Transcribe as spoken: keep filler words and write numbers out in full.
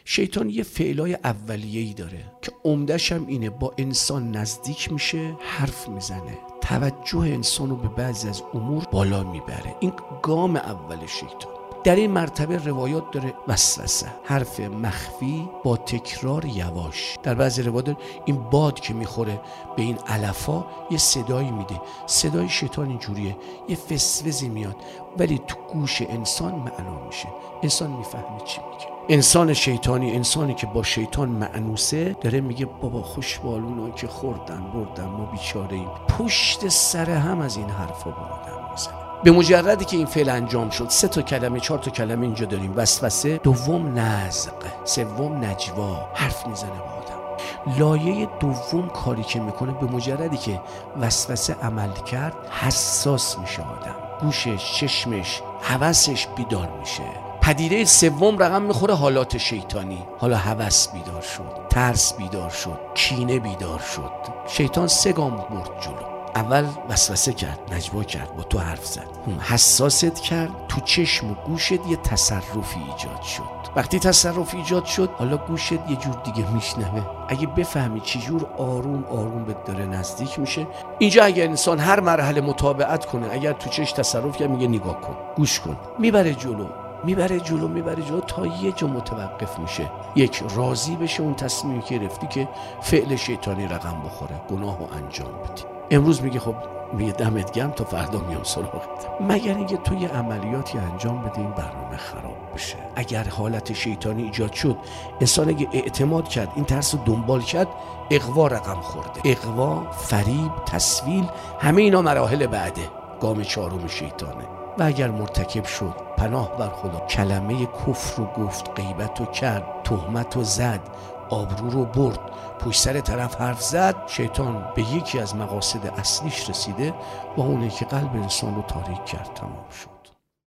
شیطان یه فعلای اولیه‌ای داره که عمدش هم اینه، با انسان نزدیک میشه، حرف میزنه، توجه انسان رو به بعضی از امور بالا میبره. این گام اول شیطان. در این مرتبه روایات داره وسوسه، حرف مخفی با تکرار یواش. در بعضی روایات این باد که میخوره به این علفا یه صدایی میده، صدای شیطان اینجوریه، یه فسفزی میاد ولی تو گوش انسان معنا میشه، انسان میفهمه چی میگه. انسان شیطانی، انسانی که با شیطان مأنوسه، داره میگه بابا خوشبالونا که خوردن بردن، ما بیچاره ایم. پشت سر هم از این حرفا با آدم میزنه. به مجردی که این فعل انجام شد، سه تا کلمه چهار تا کلمه اینجا داریم: وسوسه، دوم نزغ، سوم نجوا، حرف میزنه با آدم. لایه دوم کاری که میکنه، به مجردی که وسوسه عمل کرد حساس میشه آدم، گوشش، چشمش، حواسش بیدار میشه. پدیده سوم رقم میخوره حالات شیطانی. حالا هوس بیدار شد، ترس بیدار شد، کینه بیدار شد. شیطان سه گام برد جلو. اول وسوسه کرد، نجوا کرد، با تو حرف زد، حساست کرد، تو چشم و گوشت یه تصرفی ایجاد شد. وقتی تصرف ایجاد شد، حالا گوشت یه جور دیگه میشنوه. اگه بفهمی چی جور آروم آروم به داره نزدیک میشه. اینجا اگر انسان هر مرحله متابعت کنه، اگر تو چشم تصرف کرد، میگه نگاه کن، گوش کن، میبره جلو میبره جلو میبره جلو تا یه جا متوقف میشه. یک، راضی بشه اون تصمیمی که گرفتی که فعل شیطانی رقم بخوره، گناهو انجام بدی. امروز میگه خب، میگه دمت گرم تا فردا میام سراغت، مگر اینکه تو یه عملیاتی انجام بده این برنامه خراب بشه. اگر حالت شیطانی ایجاد شد، انسان اگه اعتماد کرد، این ترس رو دنبال کرد، اغوا رقم خورده. اغوا، فریب، تسویل، همه اینا مراحل بعده، گام چهارم شیطانه. و اگر مرتکب شد، پناه بر خدا، کلمه کفر رو گفت، غیبت رو کرد، تهمت رو زد، آبرو رو برد، پشت سر طرف حرف زد، شیطان به یکی از مقاصد اصلیش رسیده و اونه که قلب انسان رو تاریک کرد، تمام شد.